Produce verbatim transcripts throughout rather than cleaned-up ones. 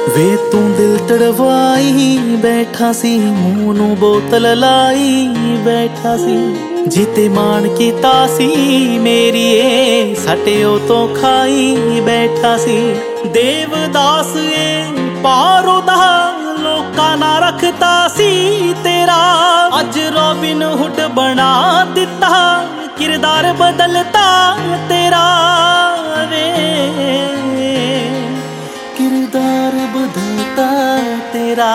वे तू दिल तड़वाई बैठा सी, मूंह नू बोतल लाई बैठा सी। जीते मान कीता सी मेरी ए सटियो तो खाई बैठा सी। देवदास ए पारो दा लोका ना रखता सी तेरा, अज रॉबिन हुड बना दिता किरदार बदलता तेरा वे, किरदार बदलता तेरा।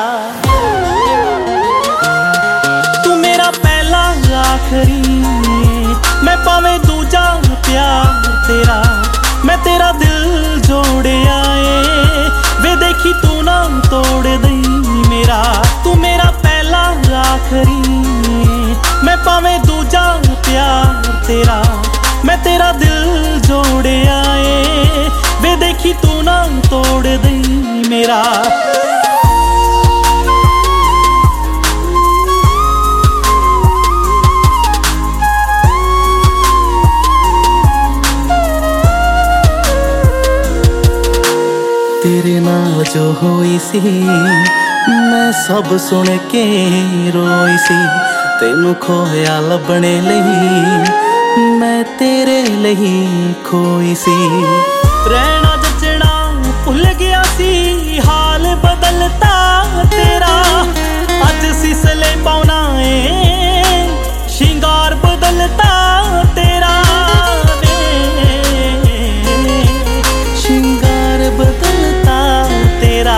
तू मेरा पहला आखरी, मैं पावे दूजा प्यार तेरा। मैं तेरा दिल जोड़े आए वे, देखी तू ना तोड़ दई मेरा। तू मेरा पहला आखरी, मैं पावे दूजा प्यार तेरा। मैं तेरा दिल जोड़े आए वे, देखी तू ना तोड़ दई मेरा। तेरे नाल जो होई सी मैं सब सुन के रोई सी। तेनू खोया लभने लई मैं तेरे लई खोई सी। रहना जचना भुल गया सी, हाल बदलता तेरा। अज सिसले पाउना ए शिंगार बदलता तेरा वे, शिंगार बदलता तेरा।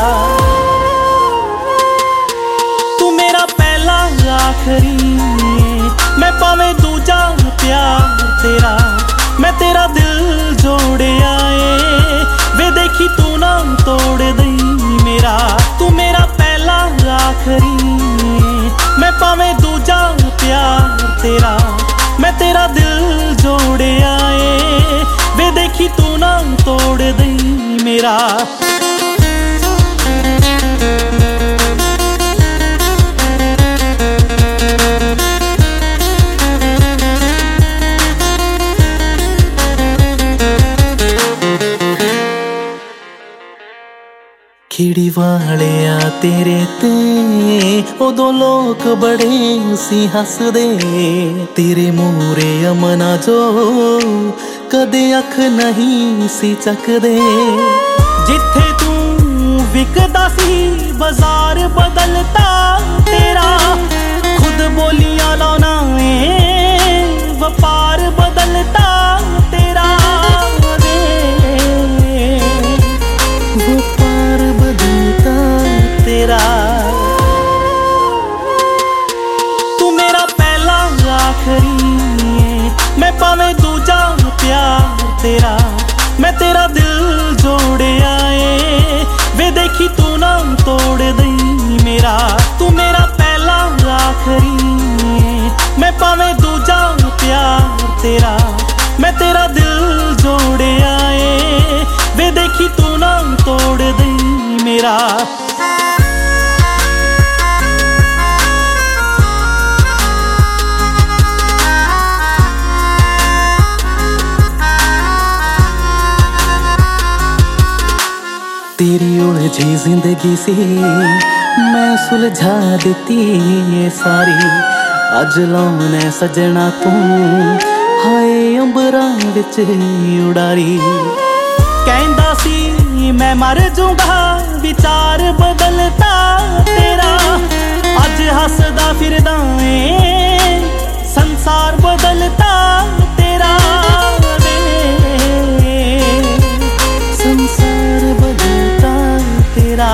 तू मेरा पहला आखरी, मैं पावे दूजा प्यार तेरा। मैं तेरा दिल जोड़े आए वे, देखी तू ना तोड़ दई मेरा। तू मेरा पहला आखरी, मैं पावे दूजा प्यार तेरा। मैं तेरा दिल जोड़े आए वे, देखी तू ना तोड़ दई मेरा। खिड़ी वाले आ तेरे ते उदों लोग बड़े सी हसदे। तेरे मूरे अमना जो कदे अख नहीं सी चकदे। जिथे तू विकदा सी बाजार बदलता तेरा। खुद बोलियां लाना ए व्यापार बदलता तेरा वे, व्यापार बदलता तेरा। तू मेरा पहला आखरी, मैं पावे दूजा प्यार तेरा। मैं तेरा दिल जोड़े आए वे, देखी तू ना तोड़ दई मेरा। तू मेरा पहला आखरी, मैं पावे दूजा प्यार तेरा। मैं तेरा दिल जोड़े आए वे, देखी तू ना तोड़ दई मेरा। तेरी उलझी जिंदगी सी मैं सुलझा देती ये सारी। अज लाउने सजना तू हाय अंबरां विच उड़ारी। कहंदा सी मैं मर जूंगा विचार बदलता तेरा। अज हसदा फिरदा ए संसार बदलता तेरा वे, संसार बदलता तेरा।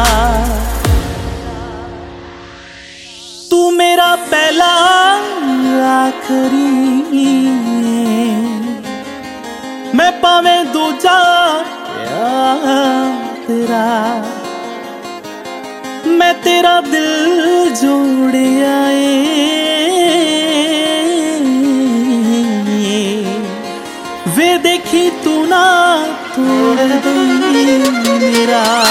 तू मेरा पहला आखरी, मैं पावे दूजा प्यार तेरा। मैं तेरा दिल जोड़े आए वे, देखी तू ना तोड़ दई मेरा।